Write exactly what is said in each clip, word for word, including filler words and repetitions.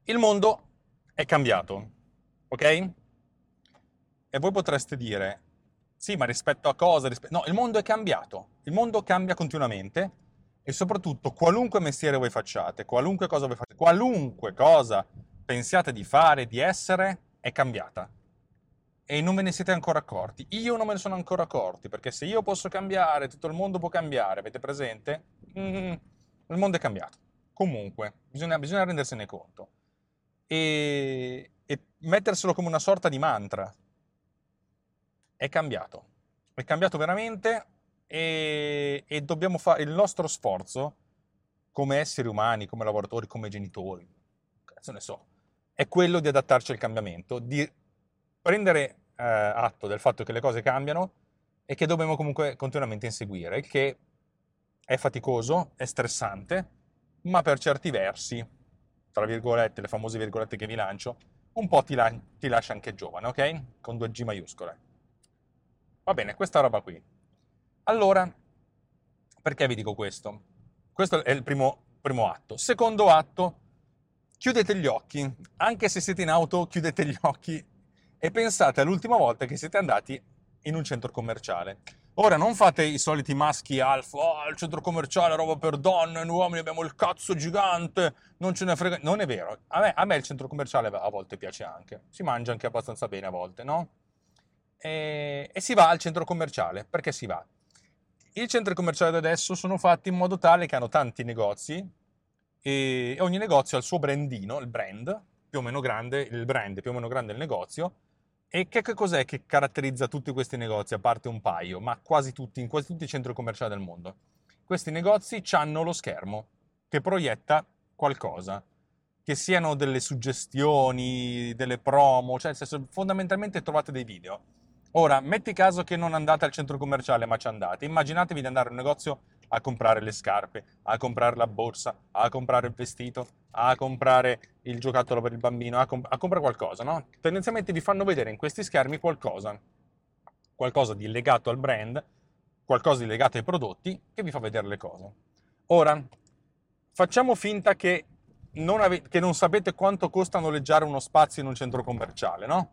Il mondo è cambiato, ok? E voi potreste dire, sì, ma rispetto a cosa? Rispe- no, il mondo è cambiato. Il mondo cambia continuamente e soprattutto qualunque mestiere voi facciate, qualunque cosa voi fate, qualunque cosa pensiate di fare, di essere, è cambiata. E non ve ne siete ancora accorti. Io non me ne sono ancora accorti, perché se io posso cambiare, tutto il mondo può cambiare, avete presente? Mm, il mondo è cambiato. Comunque, bisogna, bisogna rendersene conto. E, e metterselo come una sorta di mantra. È cambiato. È cambiato veramente e, e dobbiamo fare il nostro sforzo come esseri umani, come lavoratori, come genitori, cazzo ne so, è quello di adattarci al cambiamento, di prendere eh, atto del fatto che le cose cambiano e che dobbiamo comunque continuamente inseguire, il che è faticoso, è stressante, ma per certi versi, tra virgolette, le famose virgolette che vi lancio, un po' ti, la- ti lascia anche giovane, ok? Con due G maiuscole. Va bene, questa roba qui. Allora, perché vi dico questo? Questo è il primo, primo atto. Secondo atto, chiudete gli occhi. Anche se siete in auto, chiudete gli occhi e pensate all'ultima volta che siete andati in un centro commerciale. Ora, non fate i soliti maschi alfa, oh, il centro commerciale, roba per donne, noi uomini abbiamo il cazzo gigante, non ce ne frega. Non è vero. A me, a me il centro commerciale a volte piace anche. Si mangia anche abbastanza bene a volte, no? E, e si va al centro commerciale. Perché si va? I centri commerciali da adesso sono fatti in modo tale che hanno tanti negozi e ogni negozio ha il suo brandino, il brand, più o meno grande, il brand più o meno grande del negozio. E che, che cos'è che caratterizza tutti questi negozi, a parte un paio, ma quasi tutti, in quasi tutti i centri commerciali del mondo? Questi negozi hanno lo schermo che proietta qualcosa, che siano delle suggestioni, delle promo, cioè nel senso, fondamentalmente trovate dei video. Ora, metti caso che non andate al centro commerciale, ma ci andate. Immaginatevi di andare a un negozio a comprare le scarpe, a comprare la borsa, a comprare il vestito, a comprare il giocattolo per il bambino, a, comp- a comprare qualcosa, no? Tendenzialmente vi fanno vedere in questi schermi qualcosa, qualcosa di legato al brand, qualcosa di legato ai prodotti che vi fa vedere le cose. Ora, facciamo finta che non, ave- che non sapete quanto costa noleggiare uno spazio in un centro commerciale, no?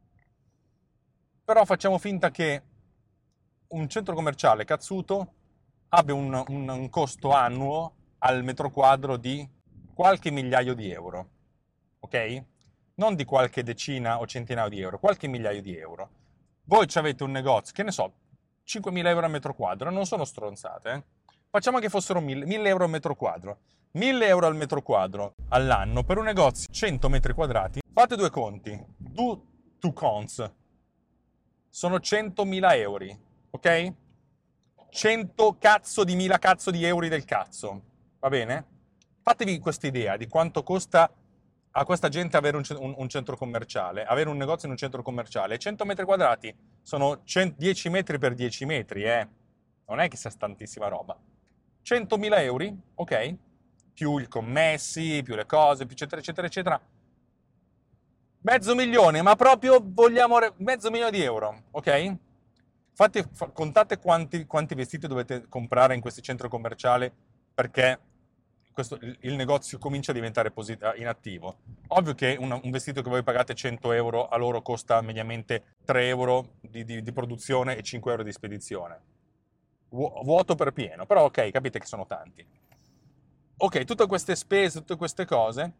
Però facciamo finta che un centro commerciale cazzuto abbia un, un- un costo annuo al metro quadro di qualche migliaio di euro, ok? Non di qualche decina o centinaio di euro, qualche migliaio di euro. Voi ci avete un negozio, che ne so, cinquemila euro al metro quadro, non sono stronzate, eh? Facciamo che fossero mille, mille euro al metro quadro. mille euro al metro quadro all'anno per un negozio cento metri quadrati. Fate due conti. Do two cons. Sono centomila euro, ok? cento cazzo di mila cazzo di euro del cazzo, va bene? Fatevi questa idea di quanto costa a questa gente avere un, un- un centro commerciale, avere un negozio in un centro commerciale. cento metri quadrati sono cento dieci metri per dieci metri, eh? Non è che sia tantissima roba. centomila euro, ok? Più i commessi, più le cose, più eccetera, eccetera, eccetera. Mezzo milione, ma proprio vogliamo re- mezzo milione di euro, ok? Fate, fa- contate quanti, quanti vestiti dovete comprare in questi centri commerciali perché questo- il, il negozio comincia a diventare posit- eh, inattivo. Ovvio che un, un vestito che voi pagate cento euro a loro costa mediamente tre euro di, di- di produzione e cinque euro di spedizione. Vuo- Vuoto per pieno, però ok, capite che sono tanti. Ok, tutte queste spese, tutte queste cose.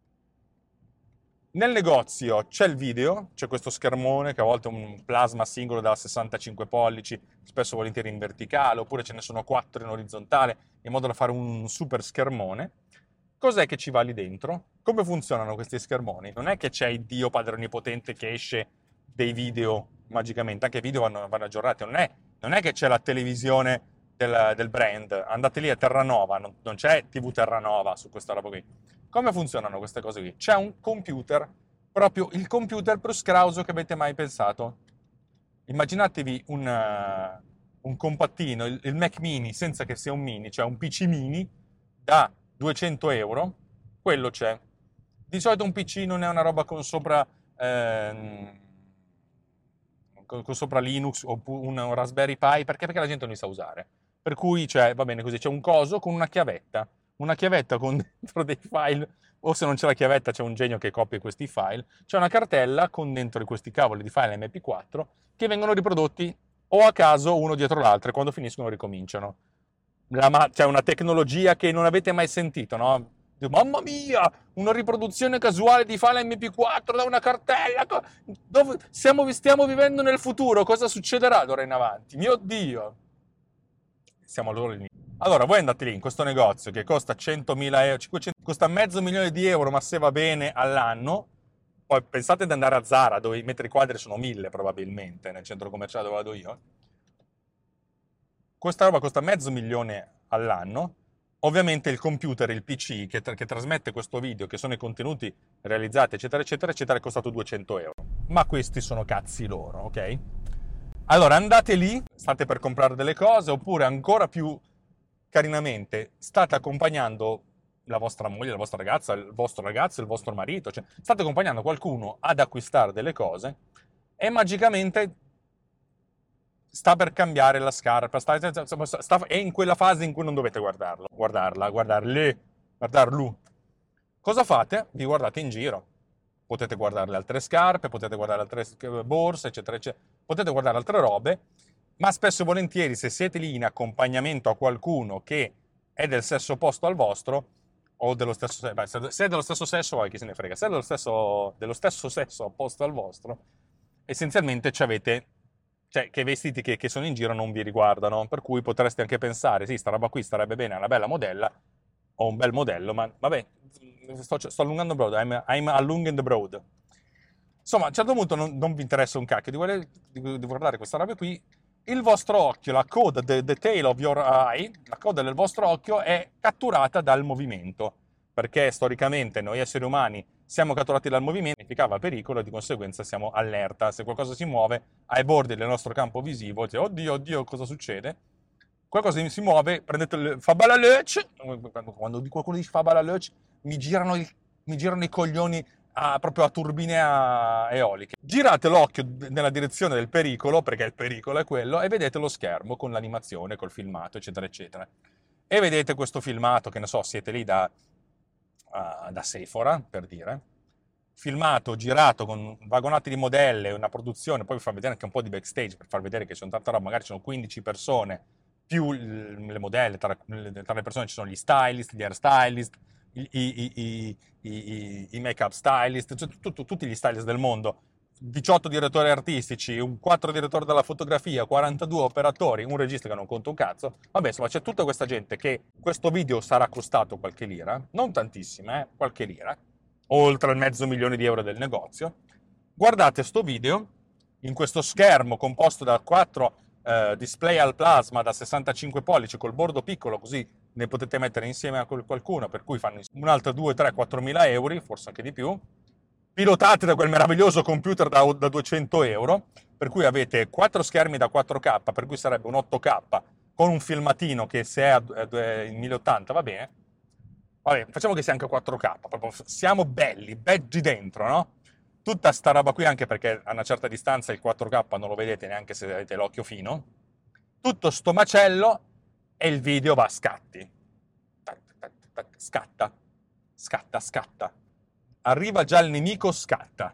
Nel negozio c'è il video, c'è questo schermone che a volte è un plasma singolo da sessantacinque pollici, spesso e volentieri in verticale, oppure ce ne sono quattro in orizzontale, in modo da fare un super schermone. Cos'è che ci va lì dentro? Come funzionano questi schermoni? Non è che c'è il Dio Padre Onnipotente che esce dei video magicamente, anche i video vanno, vanno aggiornati, non è, non è che c'è la televisione del, del brand, andate lì a Terranova, non, non c'è T V Terranova su questa roba qui. Come funzionano queste cose qui? C'è un computer, proprio il computer più scrauso che avete mai pensato. Immaginatevi un, eh, un compattino, il, il Mac mini, senza che sia un mini, cioè un P C mini da duecento euro, quello c'è. Di solito un P C non è una roba con sopra, ehm, con, con sopra Linux o un, un Raspberry Pi, perché? Perché la gente non li sa usare. Per cui, cioè, va bene così, c'è un coso con una chiavetta, una chiavetta con dentro dei file o se non c'è la chiavetta c'è un genio che copia questi file, c'è una cartella con dentro questi cavoli di file M P quattro che vengono riprodotti o a caso uno dietro l'altro e quando finiscono ricominciano. La, c'è una tecnologia che non avete mai sentito, no? Mamma mia, una riproduzione casuale di file M P quattro da una cartella. Dove stiamo, stiamo vivendo nel futuro? Cosa succederà d'ora in avanti? Mio Dio! Siamo allora all'inizio. Allora, voi andate lì in questo negozio che costa centomila euro, cinquecento, costa mezzo milione di euro, ma se va bene all'anno. Poi pensate di andare a Zara, dove i metri quadri sono mille probabilmente, nel centro commerciale dove vado io. Questa roba costa mezzo milione all'anno. Ovviamente il computer, il P C che, tra che trasmette questo video, che sono i contenuti realizzati, eccetera, eccetera, eccetera, è costato duecento euro. Ma questi sono cazzi loro, ok? Allora andate lì, state per comprare delle cose, oppure ancora più carinamente state accompagnando la vostra moglie, la vostra ragazza, il vostro ragazzo, il vostro marito, cioè state accompagnando qualcuno ad acquistare delle cose e magicamente sta per cambiare la scarpa, sta, sta, sta, è in quella fase in cui non dovete guardarlo, guardarla, guardarle, guardarlo. Cosa fate? Vi guardate in giro. Potete guardare le altre scarpe, potete guardare altre borse, eccetera, eccetera. Potete guardare altre robe, ma spesso e volentieri se siete lì in accompagnamento a qualcuno che è del sesso opposto al vostro, o dello stesso, beh, se è dello stesso sesso, chi se ne frega, se è dello stesso, dello stesso sesso opposto al vostro, essenzialmente ci avete, cioè che i vestiti che, che sono in giro non vi riguardano, per cui potreste anche pensare, sì, sta roba qui starebbe bene, è una bella modella, o un bel modello, ma vabbè, sto, sto allungando il broad, I'm, I'm allunging the broad. Insomma, a un certo punto non, non vi interessa un cacchio di, guardare, di, di guardare questa roba qui, il vostro occhio, la coda, the, the tail of your eye, la coda del vostro occhio è catturata dal movimento, perché storicamente noi esseri umani siamo catturati dal movimento, significava pericolo e di conseguenza siamo allerta. Se qualcosa si muove ai bordi del nostro campo visivo, dice, oddio, oddio, cosa succede? Qualcosa si muove, prendete il fabalalec, quando qualcuno dice fabalalec, mi girano, il, mi girano i coglioni a, proprio a turbine a, eoliche. Girate l'occhio nella direzione del pericolo, perché il pericolo è quello, e vedete lo schermo con l'animazione, col filmato, eccetera, eccetera. E vedete questo filmato, che ne so, siete lì da, uh, da Sephora, per dire, filmato, girato con vagonati di modelle, una produzione, poi vi fa vedere anche un po' di backstage, per far vedere che sono tanta roba, magari ci sono quindici persone, più le modelle, tra, tra le persone ci sono gli stylist, gli hair stylist, i, i, i, i, i make-up stylist, cioè tutto, tutti gli stylist del mondo, diciotto direttori artistici, quattro direttori della fotografia, quarantadue operatori, un regista che non conta un cazzo. Vabbè, insomma, c'è tutta questa gente che questo video sarà costato qualche lira, non tantissima, eh, qualche lira, oltre il mezzo milione di euro del negozio. Guardate sto video in questo schermo composto da quattro Uh, display al plasma da sessantacinque pollici col bordo piccolo, così ne potete mettere insieme a qualcuno, per cui fanno un altro due, tre, quattro mila euro, forse anche di più, pilotati da quel meraviglioso computer da, da duecento euro, per cui avete quattro schermi da quattro K, per cui sarebbe un otto K, con un filmatino che se è a, a, in mille ottanta va bene. Vabbè, facciamo che sia anche quattro K, proprio siamo belli, beggi dentro, no? Tutta sta roba qui, anche perché a una certa distanza il quattro K non lo vedete neanche se avete l'occhio fino. Tutto sto macello e il video va a scatti. Scatta, scatta, scatta. Arriva già il nemico, scatta.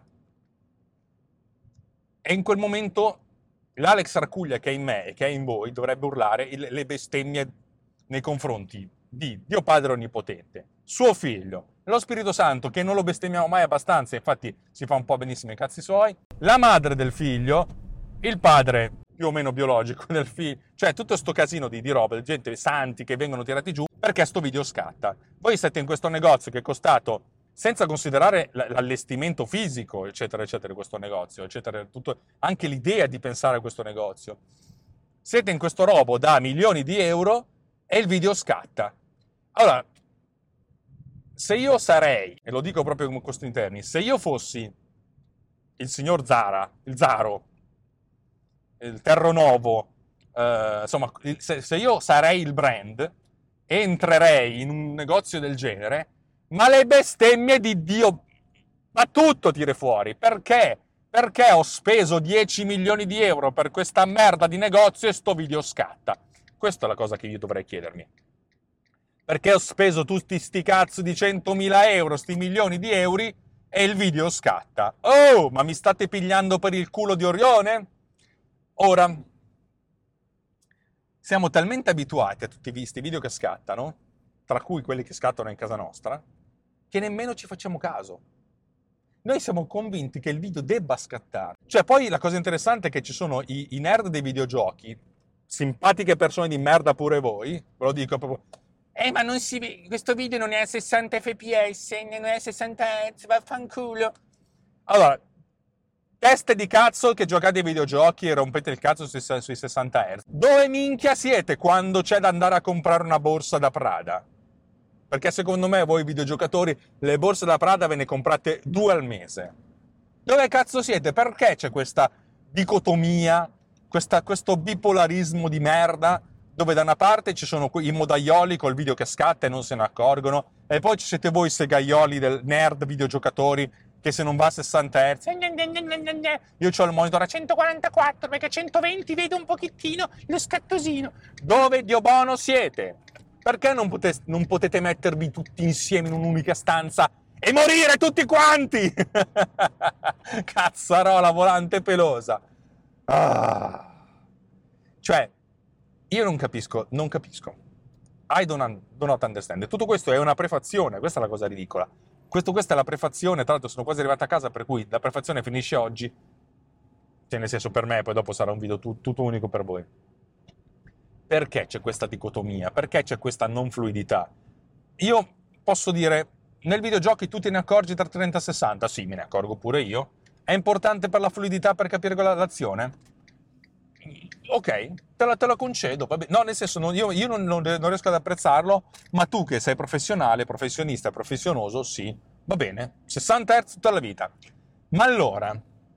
E in quel momento l'Alex Arcuglia che è in me e che è in voi dovrebbe urlare le bestemmie nei confronti di Dio Padre Onnipotente, suo figlio, lo Spirito Santo, che non lo bestemmiamo mai abbastanza, infatti si fa un po' benissimo i cazzi suoi, la madre del figlio, il padre più o meno biologico del figlio, cioè tutto sto casino di, di roba, di gente, santi che vengono tirati giù perché sto video scatta. Voi siete in questo negozio che è costato, senza considerare l'allestimento fisico, eccetera, eccetera, di questo negozio, eccetera, tutto, anche l'idea di pensare a questo negozio. Siete in questo robo da milioni di euro e il video scatta. Allora, se io sarei, e lo dico proprio con questi interni, se io fossi il signor Zara, il Zaro, il Terronovo, eh, insomma, se, se io sarei il brand, entrerei in un negozio del genere, ma le bestemmie di Dio, ma tutto tire fuori. Perché? Perché ho speso dieci milioni di euro per questa merda di negozio e sto video scatta? Questa è la cosa che io dovrei chiedermi. perché ho speso tutti sti cazzo di centomila euro, sti milioni di euro, e il video scatta. Oh, ma mi state pigliando per il culo di Orione? Ora, siamo talmente abituati a tutti questi video che scattano, tra cui quelli che scattano in casa nostra, che nemmeno ci facciamo caso. Noi siamo convinti che il video debba scattare. Cioè, poi la cosa interessante è che ci sono i, i nerd dei videogiochi, simpatiche persone di merda pure voi, ve lo dico proprio. Eh, ma non si vede, questo video non è a sessanta effe pi esse, non è a sessanta hertz, vaffanculo. Allora, teste di cazzo che giocate ai videogiochi e rompete il cazzo sui, sui sessanta hertz. Dove minchia siete quando c'è da andare a comprare una borsa da Prada? Perché secondo me voi videogiocatori le borse da Prada ve ne comprate due al mese. Dove cazzo siete? Perché c'è questa dicotomia, questa, questo bipolarismo di merda, dove da una parte ci sono i modaioli col video che scatta e non se ne accorgono, e poi ci siete voi segaioli del nerd videogiocatori che se non va a sessanta hertz, io ho il monitor a centoquarantaquattro perché a centoventi vedo un pochettino lo scattosino. Dove Dio buono siete? Perché non potete, non potete mettervi tutti insieme in un'unica stanza e morire tutti quanti? Cazzarola volante pelosa. Ah. Cioè, io non capisco, non capisco. I don't, do not understand. Tutto questo è una prefazione, questa è la cosa ridicola. Questo, questa è la prefazione, tra l'altro sono quasi arrivato a casa, per cui la prefazione finisce oggi, cioè nel senso per me, poi dopo sarà un video tu, tutto unico per voi. Perché c'è questa dicotomia? Perché c'è questa non fluidità? Io posso dire, nel videogiochi tu te ne accorgi tra trenta e sessanta? Sì, me ne accorgo pure io. È importante per la fluidità, per capire l'azione? Ok, te la, te la concedo. Vabbè. No, nel senso, non, io, io non, non, non riesco ad apprezzarlo, ma tu che sei professionale, professionista, professionoso, sì, va bene. sessanta hertz tutta la vita. Ma allora,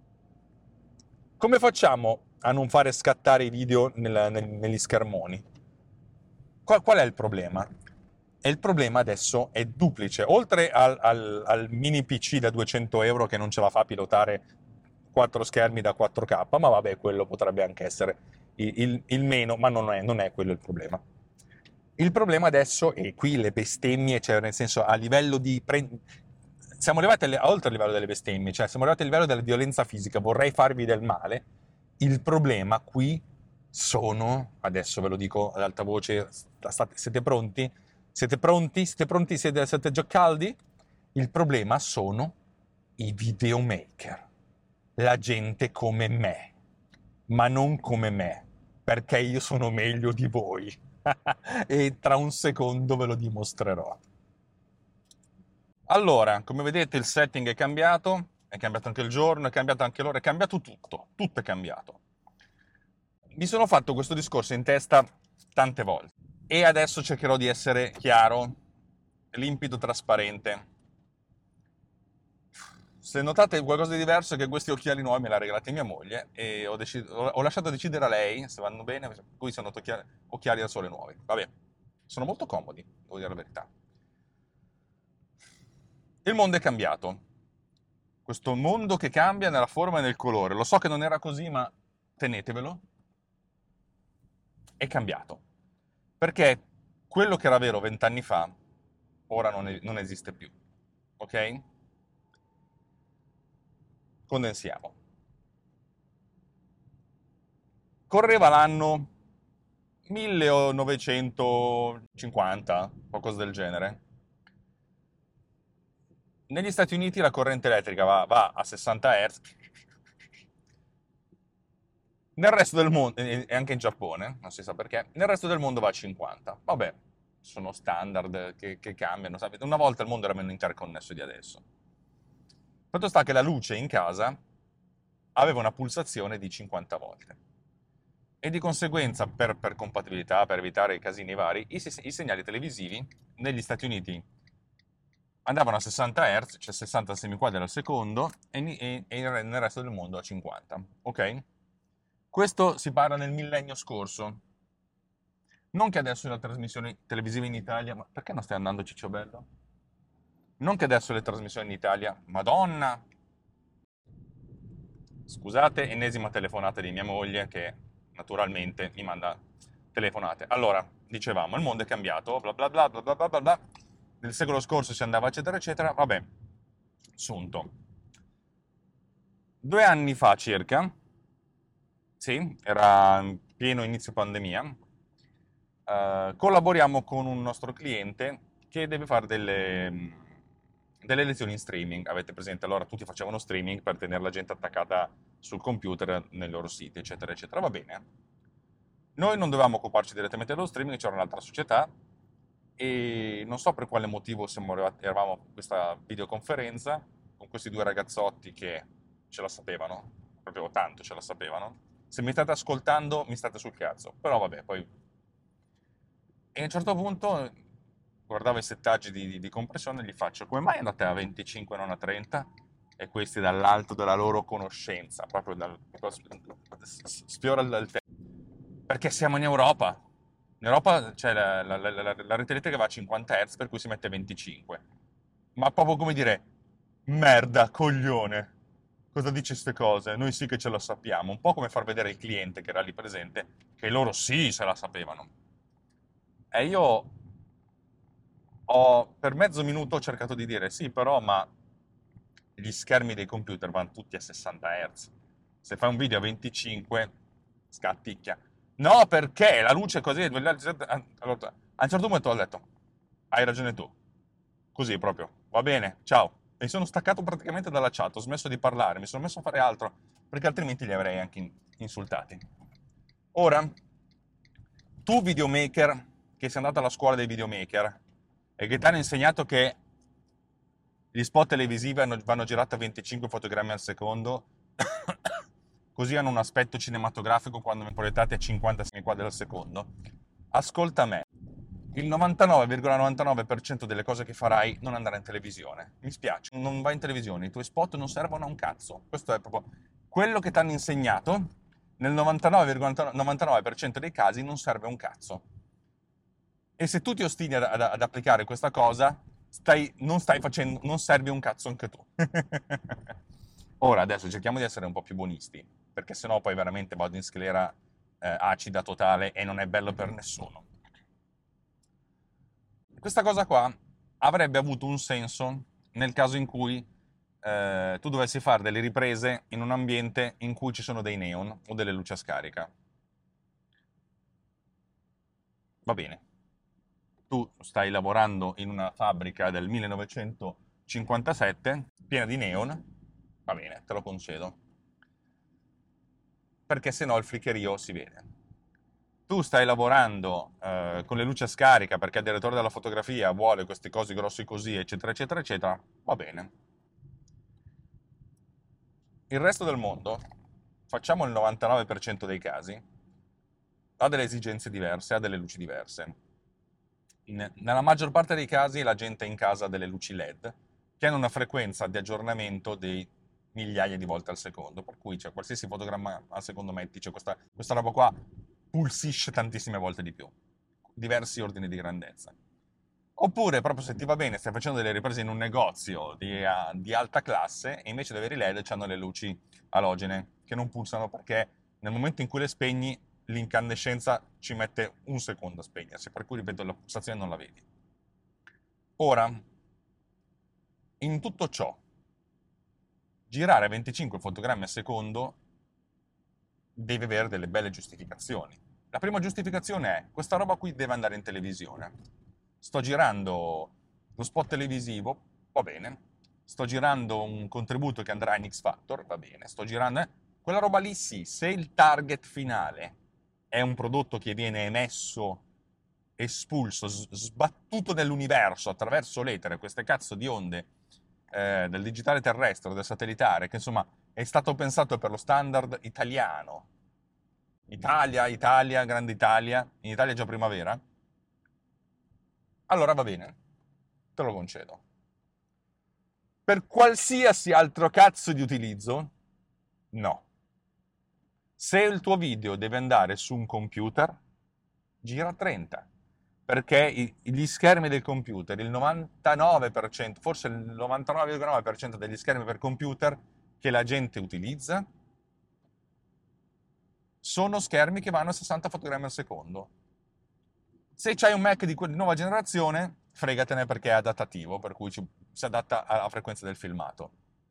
come facciamo a non fare scattare i video nel, nel, negli schermoni? Qual, qual è il problema? E il problema adesso è duplice. Oltre al, al, al mini pi ci da duecento euro che non ce la fa a pilotare quattro schermi da quattro K, ma vabbè, quello potrebbe anche essere il, il, il meno, ma non è, non è quello il problema. Il problema adesso, e qui le bestemmie, cioè nel senso a livello di... Pre... Siamo arrivati alle, oltre il livello delle bestemmie, cioè siamo arrivati al livello della violenza fisica, vorrei farvi del male. Il problema qui sono, adesso ve lo dico ad alta voce, state, siete pronti? Siete pronti? Siete pronti? Siete, siete già caldi? Il problema sono i videomaker. La gente come me, ma non come me, perché io sono meglio di voi. E tra un secondo ve lo dimostrerò. Allora, come vedete il setting è cambiato, è cambiato anche il giorno, è cambiato anche l'ora, è cambiato tutto, tutto è cambiato. Mi sono fatto questo discorso in testa tante volte e adesso cercherò di essere chiaro, limpido, trasparente. Se notate qualcosa di diverso è che questi occhiali nuovi me li ha regalati mia moglie e ho, deciso, ho lasciato decidere a lei se vanno bene, per cui sono occhiali, occhiali da sole nuovi. Vabbè, sono molto comodi, devo dire la verità. Il mondo è cambiato. Questo mondo che cambia nella forma e nel colore. Lo so che non era così, ma tenetevelo. È cambiato. Perché quello che era vero vent'anni fa, ora non, è, non esiste più. Ok? Condensiamo. Correva l'anno millenovecentocinquanta, qualcosa del genere. Negli Stati Uniti la corrente elettrica va, va a sessanta hertz, nel resto del mondo, e anche in Giappone, non si sa perché, nel resto del mondo va a cinquanta. Vabbè, sono standard che, che cambiano. Sapete? Una volta il mondo era meno interconnesso di adesso. Fatto sta che la luce in casa aveva una pulsazione di cinquanta volte. E di conseguenza, per, per compatibilità, per evitare i casini vari, i, i segnali televisivi negli Stati Uniti andavano a sessanta hertz, cioè sessanta semiquadri al secondo, e, e, e nel resto del mondo a cinquanta. Ok? Questo si parla nel millennio scorso. Non che adesso le trasmissioni televisive in Italia... Ma perché non stai andando, Cicciobello? Non che adesso le trasmissioni in Italia... Madonna! Scusate, ennesima telefonata di mia moglie che naturalmente mi manda telefonate. Allora, dicevamo, il mondo è cambiato, bla bla bla bla bla bla bla, bla. Nel secolo scorso si andava eccetera eccetera, vabbè, sunto. Due anni fa circa, sì, era in pieno inizio pandemia, eh, collaboriamo con un nostro cliente che deve fare delle, mh, delle lezioni in streaming. Avete presente? Allora tutti facevano streaming per tenere la gente attaccata sul computer nei loro siti, eccetera, eccetera. Va bene. Noi non dovevamo occuparci direttamente dello streaming, c'era un'altra società e non so per quale motivo siamo arrivati, eravamo a questa videoconferenza con questi due ragazzotti che ce la sapevano, proprio tanto ce la sapevano. Se mi state ascoltando, mi state sul cazzo, però vabbè, poi... E a un certo punto guardavo i settaggi di, di- di compressione e gli faccio, come mai andate a venticinque e non a trenta? E questi dall'alto della loro conoscenza, proprio dal... sfiora il il tempo. Perché siamo in Europa. In Europa c'è la, la, la, la, la rete elettrica va a cinquanta hertz, per cui si mette venticinque. Ma proprio come dire, merda, coglione. Cosa dice queste cose? Noi sì che ce lo sappiamo. Un po' come far vedere il cliente che era lì presente, che loro sì se la sapevano. E io ho, per mezzo minuto ho cercato di dire, sì, però, ma gli schermi dei computer vanno tutti a sessanta hertz. Se fai un video a venticinque, scatticchia. No, perché la luce è così... Allora, a un certo punto ho detto, hai ragione tu. Così proprio, va bene, ciao. E mi sono staccato praticamente dalla chat, ho smesso di parlare, mi sono messo a fare altro, perché altrimenti li avrei anche in- insultati. Ora, tu videomaker, che sei andato alla scuola dei videomaker, e che ti hanno insegnato che gli spot televisivi hanno- vanno girati a venticinque fotogrammi al secondo, così hanno un aspetto cinematografico quando proiettati a cinquanta quadri al secondo. Ascolta me, il novantanove virgola novantanove per cento delle cose che farai non andrà in televisione. Mi spiace, non va in televisione, i tuoi spot non servono a un cazzo. Questo è proprio quello che ti hanno insegnato, nel novantanove virgola novantanove per cento dei casi non serve a un cazzo. E se tu ti ostini ad, ad- ad applicare questa cosa, stai, non stai facendo, non servi un cazzo anche tu. Ora, adesso cerchiamo di essere un po' più buonisti, perché sennò poi veramente vado in sclera eh, acida totale e non è bello per nessuno. Questa cosa qua avrebbe avuto un senso nel caso in cui eh, tu dovessi fare delle riprese in un ambiente in cui ci sono dei neon o delle luci a scarica. Va bene. Tu stai lavorando in una fabbrica del millenovecentocinquantasette, piena di neon, va bene, te lo concedo. Perché se no il flickerio si vede. Tu stai lavorando eh, con le luci a scarica perché il direttore della fotografia vuole queste cose grossi così, eccetera, eccetera, eccetera, va bene. Il resto del mondo, facciamo il novantanove per cento dei casi, ha delle esigenze diverse, ha delle luci diverse. In- nella maggior parte dei casi la gente ha in casa delle luci L E D che hanno una frequenza di aggiornamento di migliaia di volte al secondo, per cui cioè, qualsiasi fotogramma al secondo metti, cioè, questa, questa roba qua pulsisce tantissime volte di più, diversi ordini di grandezza. Oppure, proprio se ti va bene, stai facendo delle riprese in un negozio di, a- di alta classe e invece di avere i L E D hanno le luci alogene che non pulsano perché nel momento in cui le spegni l'incandescenza ci mette un secondo a spegnersi, per cui ripeto la pulsazione non la vedi. Ora, in tutto ciò, girare a venticinque fotogrammi al secondo deve avere delle belle giustificazioni. La prima giustificazione è questa roba qui deve andare in televisione. Sto girando lo spot televisivo, va bene. Sto girando un contributo che andrà in X Factor, va bene. Sto girando... eh, Quella roba lì sì, se il target finale è un prodotto che viene emesso, espulso, s- sbattuto nell'universo attraverso l'etere, queste cazzo di onde eh, del digitale terrestre, del satellitare, che insomma è stato pensato per lo standard italiano. Italia, Italia, Grande Italia, in Italia è già primavera, allora va bene, te lo concedo. Per qualsiasi altro cazzo di utilizzo, no. Se il tuo video deve andare su un computer, gira a trenta. Perché i- gli schermi del computer, il novantanove per cento, forse il novantanove virgola nove per cento degli schermi per computer che la gente utilizza sono schermi che vanno a sessanta fotogrammi al secondo. Se c'hai un Mac di, que- di nuova generazione, fregatene perché è adattativo, per cui ci- si adatta alla frequenza del filmato.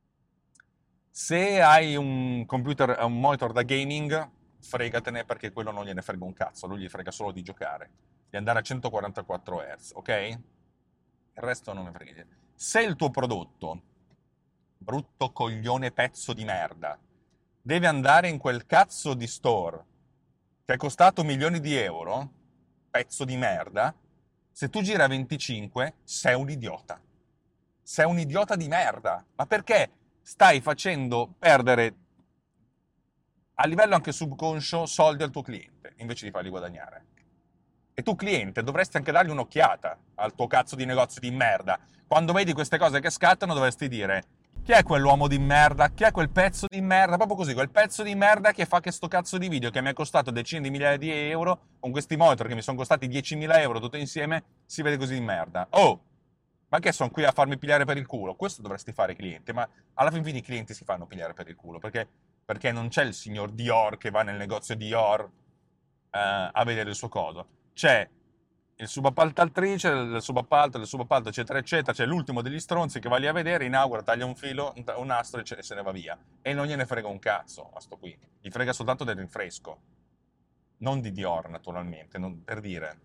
Se hai un computer, un monitor da gaming, fregatene perché quello non gliene frega un cazzo, lui gli frega solo di giocare, di andare a centoquarantaquattro hertz, ok? Il resto non ne frega niente. Se il tuo prodotto, brutto coglione pezzo di merda, deve andare in quel cazzo di store che è costato milioni di euro, pezzo di merda, se tu gira a venticinque sei un idiota. Sei un idiota di merda. Ma perché stai facendo perdere a livello anche subconscio soldi al tuo cliente invece di farli guadagnare? E tu cliente dovresti anche dargli un'occhiata al tuo cazzo di negozio di merda. Quando vedi queste cose che scattano dovresti dire chi è quell'uomo di merda? Chi è quel pezzo di merda? Proprio così, quel pezzo di merda che fa che sto cazzo di video che mi è costato decine di migliaia di euro, con questi monitor che mi sono costati diecimila euro tutto insieme, si vede così di merda. Oh! Ma che sono qui a farmi pigliare per il culo? Questo dovresti fare i clienti, ma alla fin fine i clienti si fanno pigliare per il culo, perché, perché non c'è il signor Dior che va nel negozio Dior eh, a vedere il suo coso. C'è il subappaltatrice, il subappalto, il subappalto, eccetera, eccetera. C'è l'ultimo degli stronzi che va lì a vedere, inaugura, taglia un filo, un, un nastro e se ne va via. E non gliene frega un cazzo a sto qui. Gli frega soltanto del rinfresco. Non di Dior, naturalmente, non- per dire.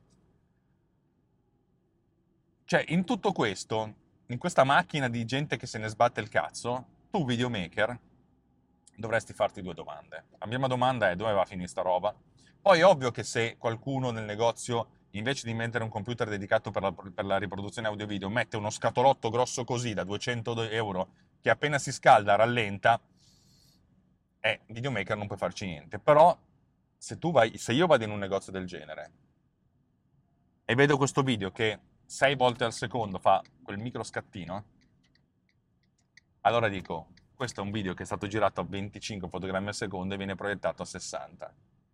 Cioè, in tutto questo, in questa macchina di gente che se ne sbatte il cazzo, tu, videomaker, dovresti farti due domande. La prima domanda è dove va a finire sta roba? Poi è ovvio che se qualcuno nel negozio, invece di mettere un computer dedicato per la, per la riproduzione audio-video, mette uno scatolotto grosso così da duecento euro che appena si scalda rallenta, eh, videomaker non puoi farci niente. Però se tu vai, se io vado in un negozio del genere e vedo questo video che sei volte al secondo fa quel micro scattino, allora dico, questo è un video che è stato girato a venticinque fotogrammi al secondo e viene proiettato a sessanta.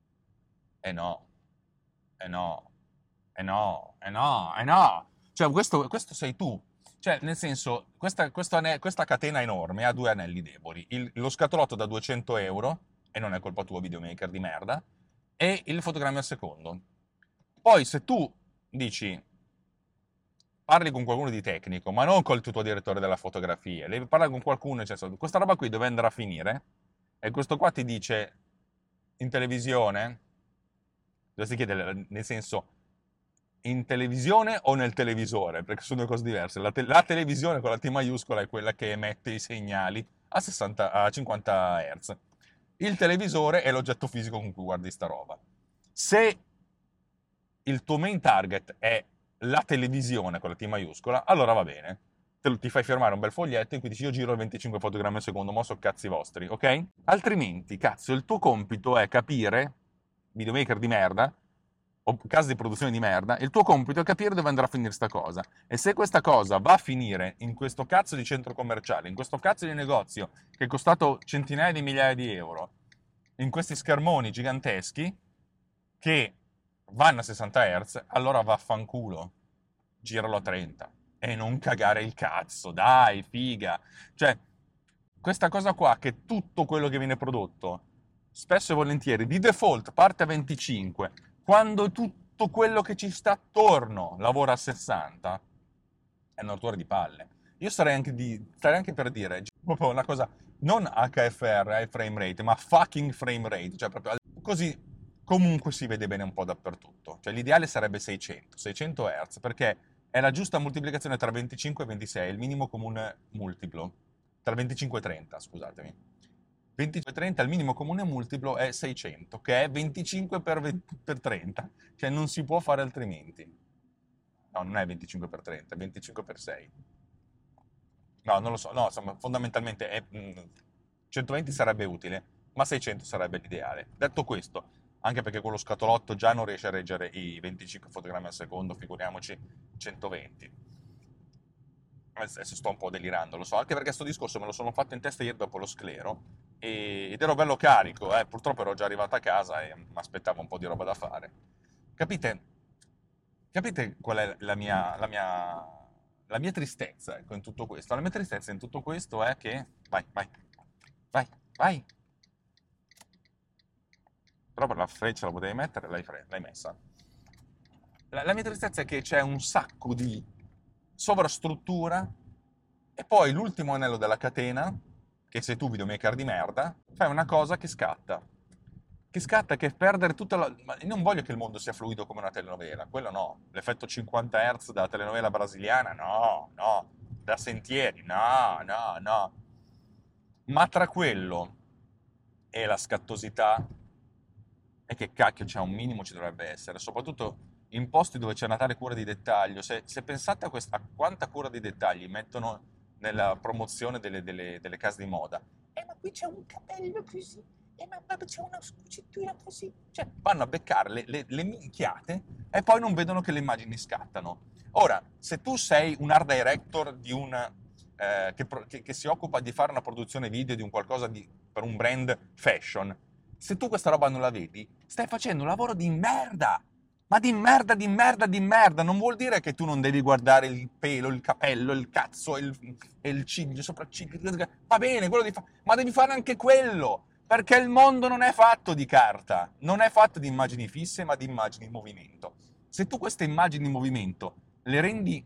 E no, e no, e no, e no, e no. Cioè, questo, questo sei tu. Cioè, nel senso, questa, questo ane- questa catena enorme ha due anelli deboli. Il- lo scatolotto da duecento euro, e non è colpa tua, videomaker di merda, e il fotogramma al secondo. Poi, se tu dici, parli con qualcuno di tecnico, ma non col tuo direttore della fotografia, devi parlare con qualcuno, cioè, questa roba qui dove andrà a finire? E questo qua ti dice, in televisione, dovresti chiedere, nel senso, in televisione o nel televisore? Perché sono due cose diverse. La, te- la televisione con la T maiuscola è quella che emette i segnali a, sessanta, a cinquanta hertz. Il televisore è l'oggetto fisico con cui guardi sta roba. Se il tuo main target è la televisione con la T maiuscola, allora va bene. Te lo- ti fai firmare un bel foglietto in cui dici io giro a venticinque fotogrammi al secondo, mo so cazzi vostri, ok? Altrimenti, cazzo, il tuo compito è capire, videomaker di merda, o casa di produzione di merda, il tuo compito è capire dove andrà a finire sta cosa. E se questa cosa va a finire in questo cazzo di centro commerciale, in questo cazzo di negozio che è costato centinaia di migliaia di euro, in questi schermoni giganteschi che vanno a sessanta hertz, allora vaffanculo, giralo a trenta e non cagare il cazzo, dai, figa. Cioè, questa cosa qua, che tutto quello che viene prodotto, spesso e volentieri, di default parte a venticinque, quando tutto quello che ci sta attorno lavora a sessanta, è una rottura di palle. Io starei anche, di, starei anche per dire, proprio una cosa, non H F R, high frame rate, ma fucking frame rate, cioè proprio così comunque si vede bene un po' dappertutto. Cioè l'ideale sarebbe seicento, seicento hertz, perché è la giusta moltiplicazione tra venticinque e ventisei, è il minimo comune multiplo. Tra venticinque e trenta, scusatemi. venticinque e trenta, il minimo comune multiplo è seicento, che è venticinque per, venti per trenta. Cioè non si può fare altrimenti. No, non è venticinque per trenta, è venticinque per sei. No, non lo so. No, insomma, fondamentalmente è, mh, centoventi sarebbe utile, ma seicento sarebbe l'ideale. Detto questo, anche perché quello scatolotto già non riesce a reggere i venticinque fotogrammi al secondo, figuriamoci centoventi. Adesso sto un po' delirando, lo so, anche perché sto discorso me lo sono fatto in testa ieri dopo lo sclero e- ed ero bello carico, eh. Purtroppo ero già arrivato a casa e mi aspettavo un po' di roba da fare. Capite? Capite qual è la mia, la mia, la mia tristezza, ecco, in tutto questo? La mia tristezza in tutto questo è che... Vai, vai, vai, vai! Però per la freccia la potevi mettere, l'hai, fre- l'hai messa. La, la mia tristezza è che c'è un sacco di sovrastruttura e poi l'ultimo anello della catena, che sei tu videomaker di merda, fai una cosa che scatta. Che scatta, che perdere tutta la... Ma io non voglio che il mondo sia fluido come una telenovela, quello no. L'effetto cinquanta hertz della telenovela brasiliana, no, no. Da sentieri, no, no, no. Ma tra quello e la scattosità, è che cacchio, c'è un minimo ci dovrebbe essere, soprattutto in posti dove c'è una tale cura di dettaglio. Se, se pensate a, questa, a quanta cura di dettagli mettono nella promozione delle, delle- delle case di moda, eh ma qui c'è un capello così, eh ma ma c'è una scucitura così, cioè vanno a beccare le, le- le minchiate e poi non vedono che le immagini scattano. Ora, se tu sei un art director di un, eh, che, pro- che- che si occupa di fare una produzione video di un qualcosa di, per un brand fashion, se tu questa roba non la vedi, stai facendo un lavoro di merda. Ma di merda, di merda, di merda. Non vuol dire che tu non devi guardare il pelo, il capello, il cazzo, il, e il ciglio, sopracciglio. Va bene, quello devi fare. Ma devi fare anche quello. Perché il mondo non è fatto di carta. Non è fatto di immagini fisse, ma di immagini in movimento. Se tu queste immagini in movimento le rendi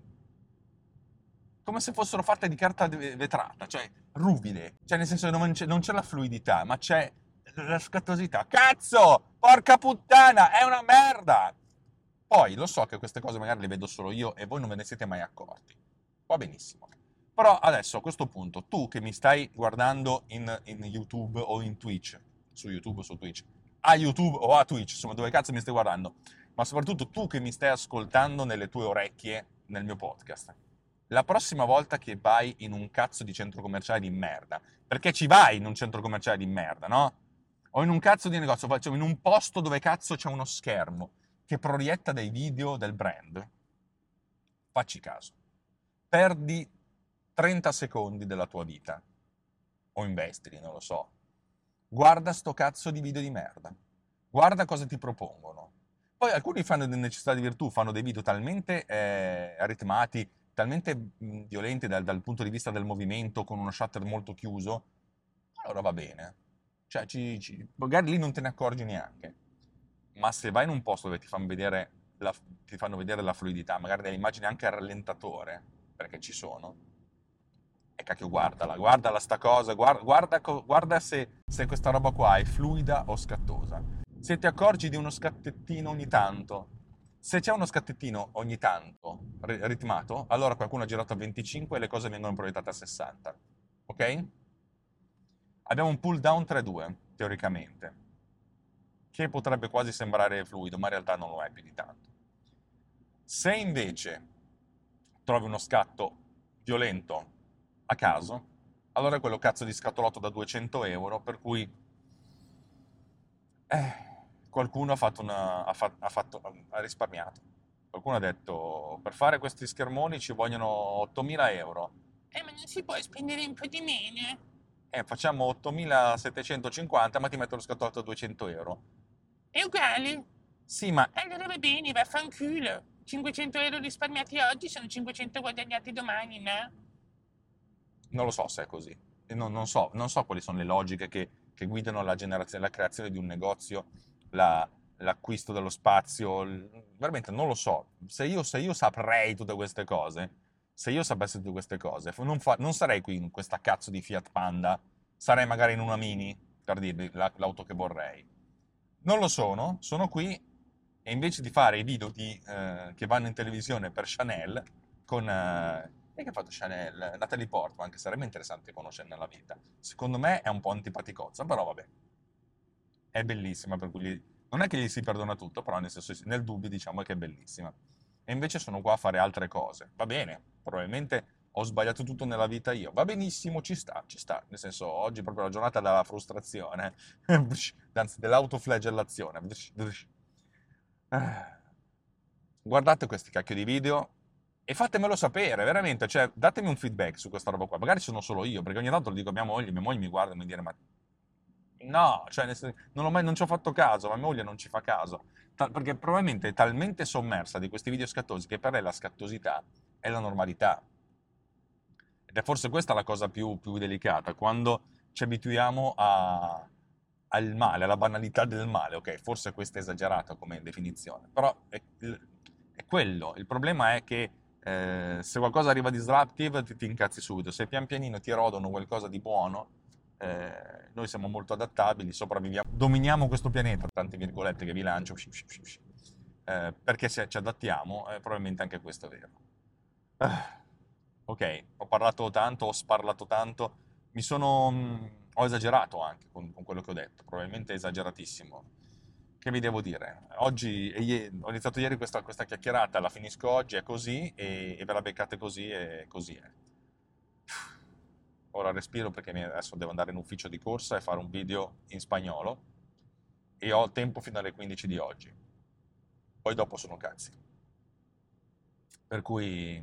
come se fossero fatte di carta vetrata, cioè ruvide, cioè nel senso che non c'è, non c'è la fluidità, ma c'è la scattosità. Cazzo! Porca puttana! È una merda! Poi lo so che queste cose magari le vedo solo io e voi non ve ne siete mai accorti. Va benissimo. Però adesso a questo punto, tu che mi stai guardando in, in YouTube o in Twitch, su YouTube o su Twitch, a YouTube o a Twitch, insomma, dove cazzo mi stai guardando, ma soprattutto tu che mi stai ascoltando nelle tue orecchie nel mio podcast, la prossima volta che vai in un cazzo di centro commerciale di merda, perché ci vai in un centro commerciale di merda, no? O in un cazzo di negozio, facciamo in un posto dove cazzo c'è uno schermo che proietta dei video del brand, facci caso. Perdi trenta secondi della tua vita, o investili, non lo so. Guarda sto cazzo di video di merda. Guarda cosa ti propongono. Poi alcuni fanno di necessità di virtù, fanno dei video talmente eh, ritmati, talmente mh, violenti dal, dal punto di vista del movimento, con uno shutter molto chiuso, allora va bene. Cioè, ci- ci- magari lì non te ne accorgi neanche. Ma se vai in un posto dove ti fanno vedere la, ti fanno vedere la fluidità, magari delle immagini anche a rallentatore, perché ci sono, e cacchio, guardala, guardala sta cosa, guarda, guarda, co- guarda se, se questa roba qua è fluida o scattosa. Se ti accorgi di uno scattettino ogni tanto, se c'è uno scattettino ogni tanto ri- ritmato, allora qualcuno ha girato a venticinque e le cose vengono proiettate a sessanta. Ok? Abbiamo un pull down tre due, teoricamente, che potrebbe quasi sembrare fluido, ma in realtà non lo è più di tanto. Se invece trovi uno scatto violento a caso, allora è quello cazzo di scatolotto da duecento euro, per cui eh, qualcuno ha, fatto una, ha, fa- ha fatto- ha risparmiato. Qualcuno ha detto, per fare questi schermoni ci vogliono ottomila euro. Eh, ma non si può spendere un po' di meno? Eh, facciamo ottomilasettecentocinquanta, ma ti metto lo scatolotto a duecento euro. È uguale. Sì, ma allora va bene, vaffanculo. cinquecento euro risparmiati oggi sono cinquecento guadagnati domani, no? Non lo so se è così. E Non, non so, non so quali sono le logiche che, che guidano la generazione, la creazione di un negozio, la- l'acquisto dello spazio. il- Veramente non lo so. Se io, se io saprei tutte queste cose, se io sapessi tutte queste cose, non, fa- non sarei qui in questa cazzo di Fiat Panda, sarei magari in una Mini, per dirvi la- l'auto che vorrei. Non lo sono, sono qui e invece di fare i video di, eh, che vanno in televisione per Chanel, con... eh, e che ha fatto Chanel? Natalie Portman, che sarebbe interessante conoscere nella vita. Secondo me è un po' antipaticozza, però vabbè. È bellissima, per cui gli- non è che gli si perdona tutto, però nel senso, nel dubbio diciamo che è bellissima. E invece sono qua a fare altre cose. Va bene, probabilmente ho sbagliato tutto nella vita io. Va benissimo, ci sta, ci sta. Nel senso, oggi è proprio la giornata della frustrazione, anzi dell'autoflagellazione. Ah. Guardate questi cacchio di video e fatemelo sapere, veramente, cioè datemi un feedback su questa roba qua. Magari sono solo io, perché ogni tanto lo dico a mia moglie, mia moglie mi guarda e mi dice, ma no, cioè nel sen- non, ho mai- non ci ho fatto caso, ma mia moglie non ci fa caso. Ta- perché probabilmente è talmente sommersa di questi video scattosi che per lei la scattosità è la normalità. Ed è forse questa la cosa più, più delicata, quando ci abituiamo a- al male, alla banalità del male. Ok, forse questa è esagerata come definizione, però è, quello. Il problema è che eh, se qualcosa arriva disruptive ti, ti incazzi subito, se pian pianino ti erodono qualcosa di buono, eh, noi siamo molto adattabili, sopravviviamo, dominiamo questo pianeta, tante virgolette che vi lancio, eh, perché se ci adattiamo, eh, probabilmente anche questo è vero. Ah, ok, ho parlato tanto, ho sparlato tanto, mi sono, mh, ho esagerato anche con, con quello che ho detto, probabilmente esageratissimo. Che vi devo dire? Oggi, e ie- ho iniziato ieri questa, questa chiacchierata, la finisco oggi, è così, e, e ve la beccate così, e così è. Ora respiro perché mi- adesso devo andare in ufficio di corsa e fare un video in spagnolo, e ho tempo fino alle quindici di oggi. Poi dopo sono cazzi. Per cui...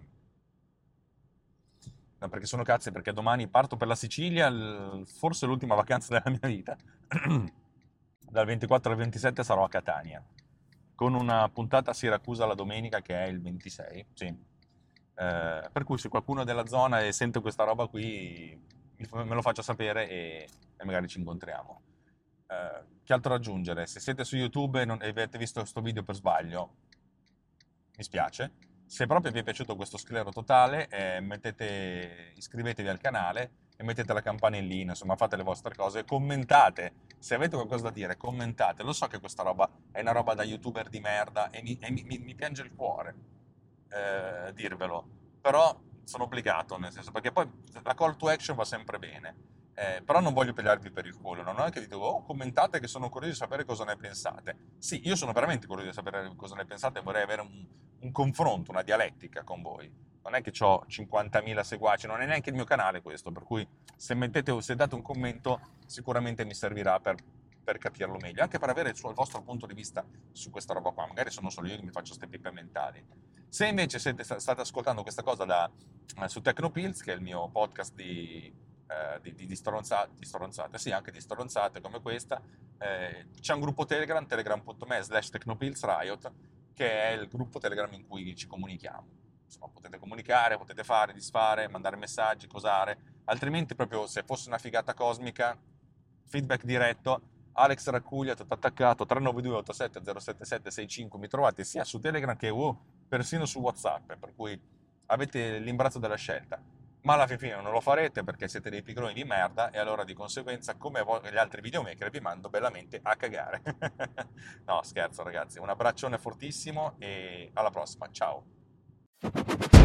No, perché sono cazzi, perché domani parto per la Sicilia, il- forse l'ultima vacanza della mia vita. Dal ventiquattro al ventisette sarò a Catania, con una puntata a Siracusa la domenica che è il ventisei, sì. Eh, per cui se qualcuno è della zona e sente questa roba qui, mi fa- me lo faccia sapere, e, e magari ci incontriamo. Eh, che altro aggiungere? Se siete su YouTube e, non- e avete visto questo video per sbaglio, mi spiace. Se proprio vi è piaciuto questo sclero totale, eh, mettete, iscrivetevi al canale e mettete la campanellina, insomma fate le vostre cose, commentate, se avete qualcosa da dire commentate, lo so che questa roba è una roba da youtuber di merda e mi, e mi- mi- mi piange il cuore eh, dirvelo, però sono obbligato, nel senso, perché poi la call to action va sempre bene. Eh, però non voglio pigliarvi per il culo, non è che vi dico, oh, commentate che sono curioso di sapere cosa ne pensate. Sì, io sono veramente curioso di sapere cosa ne pensate e vorrei avere un, un confronto, una dialettica con voi. Non è che ho cinquantamila seguaci, non è neanche il mio canale questo, per cui se, mettete, se date un commento sicuramente mi servirà per, per capirlo meglio, anche per avere il, suo, il vostro punto di vista su questa roba qua. Magari sono solo io che mi faccio queste pippe mentali. Se invece siete, state ascoltando questa cosa da, eh, su Tecnopills, che è il mio podcast di, eh, di, di, di stronzate, di stronzate, sì, anche di stronzate come questa, eh, c'è un gruppo Telegram, telegram punto me slash Tecnopills Riot, che è il gruppo Telegram in cui ci comunichiamo. Insomma, potete comunicare, potete fare, disfare, mandare messaggi, cosare, altrimenti proprio se fosse una figata cosmica, feedback diretto, Alex Raccuglia, tutto attaccato, tre nove due otto sette zero sette sette sei cinque, mi trovate sia su Telegram che wow, persino su WhatsApp, per cui avete l'imbarazzo della scelta. Ma alla fine non lo farete perché siete dei pigroni di merda, e allora di conseguenza, come gli altri videomaker, vi mando bellamente a cagare. No, scherzo ragazzi, un abbraccione fortissimo e alla prossima, ciao!